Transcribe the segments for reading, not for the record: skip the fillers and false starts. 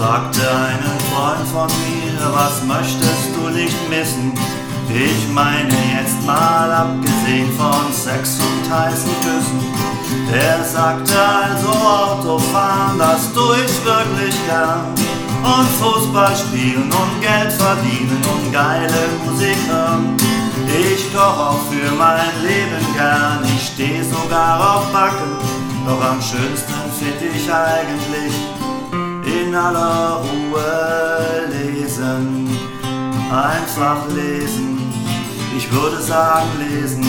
fragte einen Freund von mir, was möchtest du nicht missen? Ich meine jetzt mal abgesehen von Sex und heißen Küssen. Der sagte also Autofahren, das tu ich wirklich gern. Und Fußball spielen und Geld verdienen und geile Musik hören. Ich koch auch für mein Leben gern, ich steh sogar auf Backen. Doch am schönsten find ich eigentlich in aller Ruhe lesen. Einfach lesen, ich würde sagen lesen.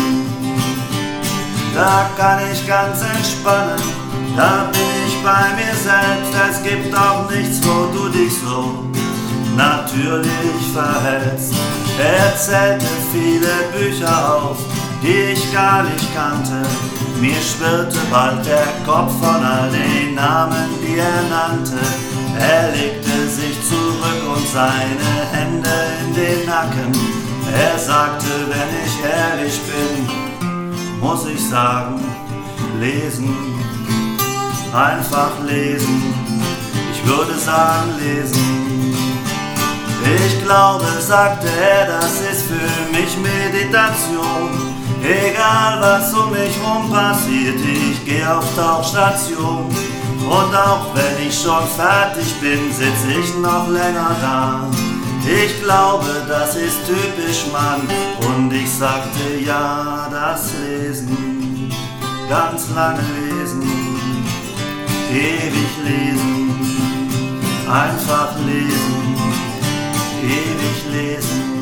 Da kann ich ganz entspannen, da bin ich bei mir selbst. Es gibt auch nichts, wo du dich so natürlich verhältst. Er zählte viele Bücher auf, die ich gar nicht kannte. Mir schwirrte bald der Kopf von all den Namen, die er nannte. Er legte sich zurück und seine Hände in den Nacken. Er sagte, wenn ich ehrlich bin, muss ich sagen, lesen, einfach lesen. Ich würde sagen, lesen. Ich glaube, sagte er, das ist für mich Meditation. Egal was um mich rum passiert, ich geh auf Tauchstation. Und auch wenn ich schon fertig bin, sitz ich noch länger da. Ich glaube, das ist typisch Mann. Und ich sagte, ja, das Lesen, ganz lange lesen, ewig lesen, einfach lesen, ewig lesen.